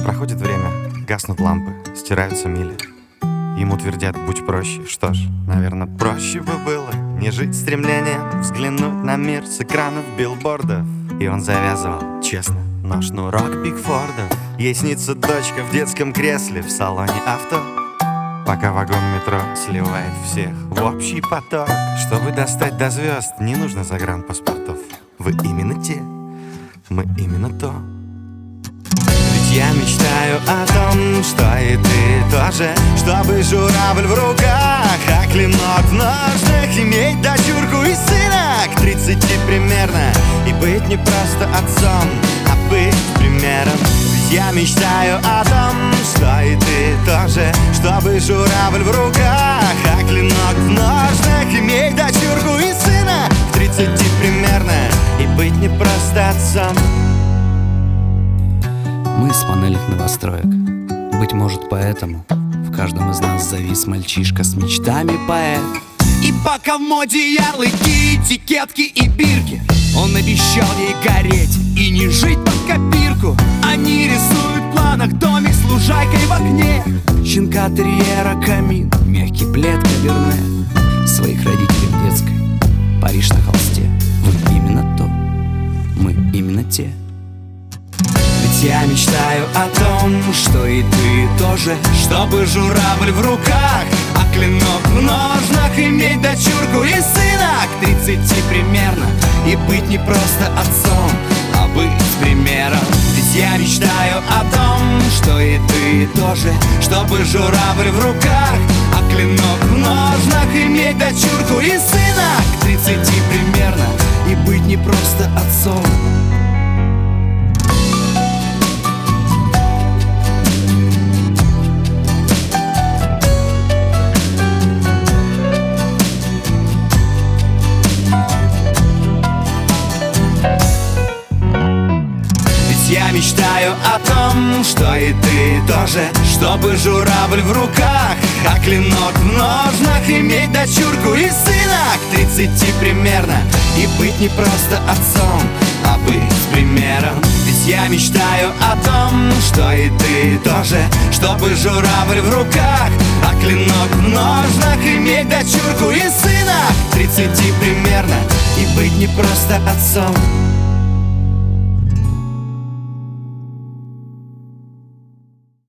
Проходит время, гаснут лампы, стираются мили. Ему твердят: будь проще. Что ж, наверное, проще бы было не жить стремлением взглянуть на мир с экранов билбордов. И он завязывал, честно, но шнурок Бигфордов. Ей снится дочка в детском кресле в салоне авто, пока вагон метро сливает всех в общий поток. Чтобы достать до звезд, не нужно загранпаспортов. Вы именно те, мы именно то. Ведь я мечтаю о том, что и ты тоже, чтобы журавль в руках, а клинок в ножнах, иметь дочурку и сына к 30 примерно, и быть не просто отцом, а быть примером. Ведь я мечтаю о том, что и ты тоже, чтобы журавль в руках, а клинок в ножнах, иметь дочурку и сына к 30 примерно, и быть не просто отцом. Мы с панельных новостроек. Быть может, поэтому в каждом из нас завис мальчишка с мечтами поэт. И пока в моде ярлыки, этикетки и бирки, он обещал ей гореть и не жить под копирку. Они рисуют в планах домик с лужайкой в окне, щенка терьера, камин, мягкий плед, каберне, своих родителей в детской, Париж на холсте. Вы именно то, мы именно те. Ведь я мечтаю о том, что и ты тоже, чтобы журавль в руках, а клинок в ножнах, иметь дочурку и сына к 30 примерно, и быть не просто отцом, а быть примером. Ведь я мечтаю о том, что и ты тоже, чтобы журавль в руках, а клинок в ножнах, иметь дочурку и сына к 30 примерно, и быть не просто отцом. Я мечтаю о том, что и ты тоже, чтобы журавль в руках, а клинок в ножнах, иметь дочурку и сына к 30 примерно, и быть не просто отцом, а быть примером. Ведь я мечтаю о том, что и ты тоже, чтобы журавль в руках, а клинок в ножнах, иметь дочурку и сына к 30 примерно, и быть не просто отцом,